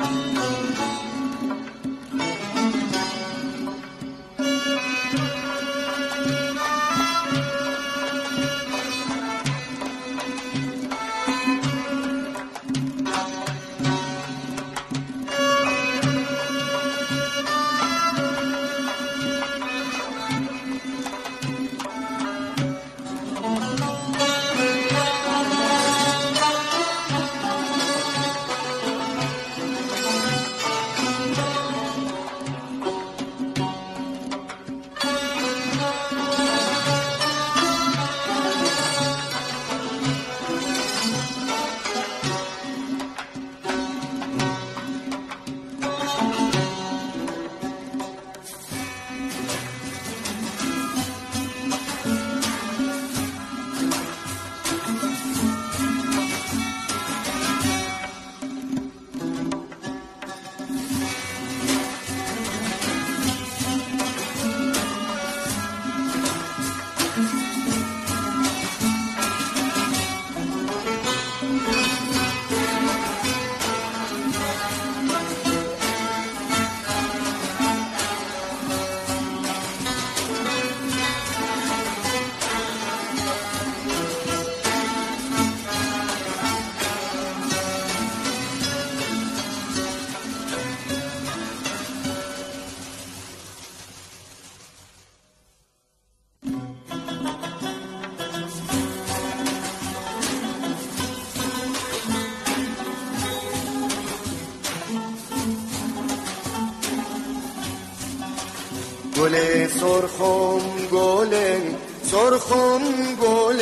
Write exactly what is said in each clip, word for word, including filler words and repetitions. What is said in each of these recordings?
گل سرخم گل سرخم گل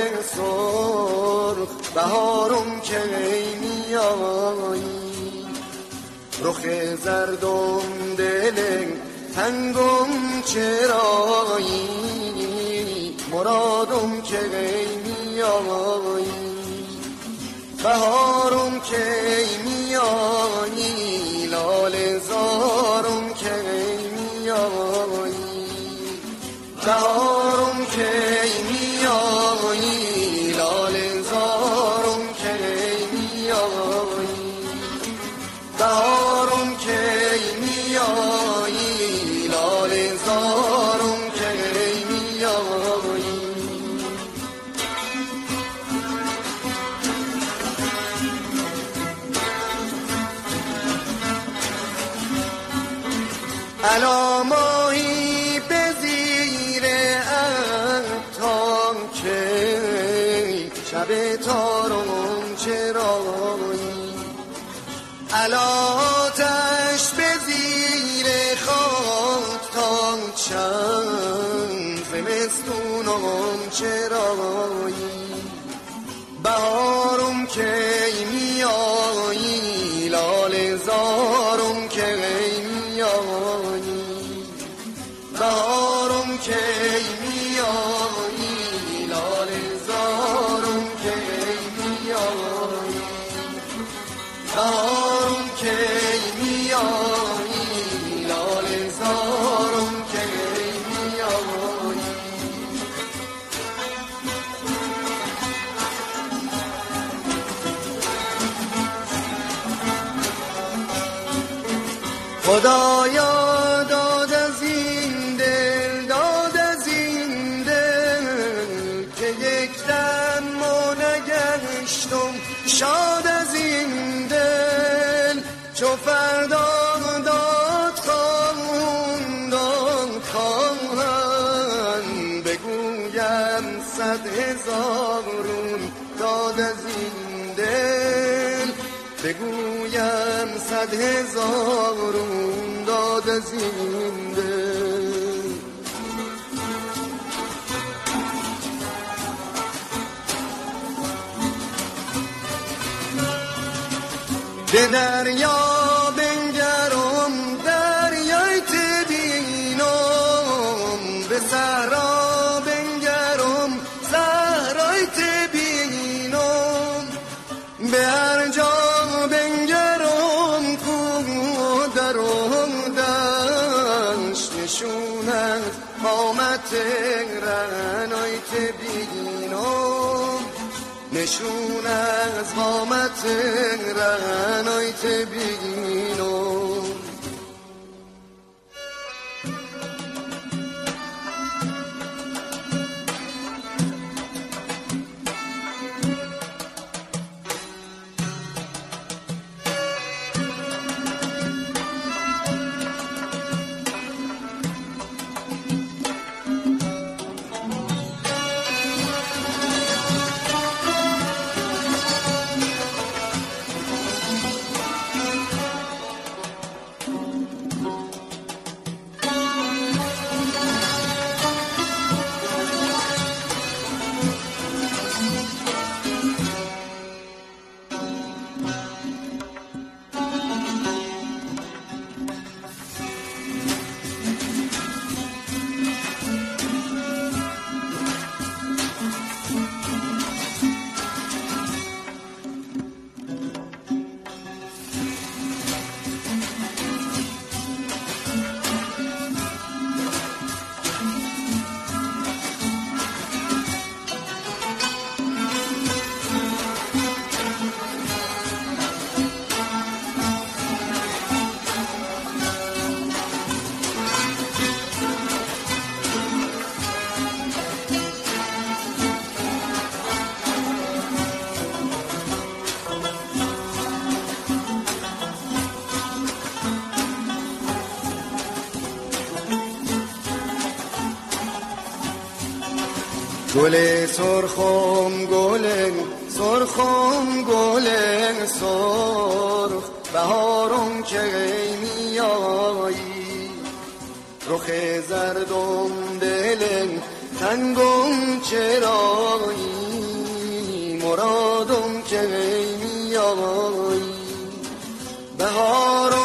سرخ بهارم که میایی رخ زردم دل تنگم چرایی مرادم که میایی بهارم که میایی لاله زارم که میایی بهارم که میایی لاله زارم که میایی بهارم که میایی لاله زارم که میایی الا ماهی به زیر ابرها که شب تارم چرایی الا آتش به زیر خاک تا چند زمستونم چرایی بهارم که میایی لاله زارم که میایی بهارم که میایی لاله زارم که میایی بهارم که میایی لاله زارم که میایی خدایا داد از این دل داد از این دل که یک دم ما نگشتم شاد از این دل چو فردا داد خواهند داد خواهند بگویم صد هزارون داد از این دل بگویم صد هزارون داد از این دل به دریا بنگرم دریای تبینم به صحرا بنگرم صحرای تبینم به هر جا بنگرم کوه درم دشت نشونت قامت رعنای تبینم نشون از قامت رعنای تبینم گل سرخم گل سرخم گل سرخ بهارم که میایی رخ زردم دل تنگم چرایی مرادم که میایی بهار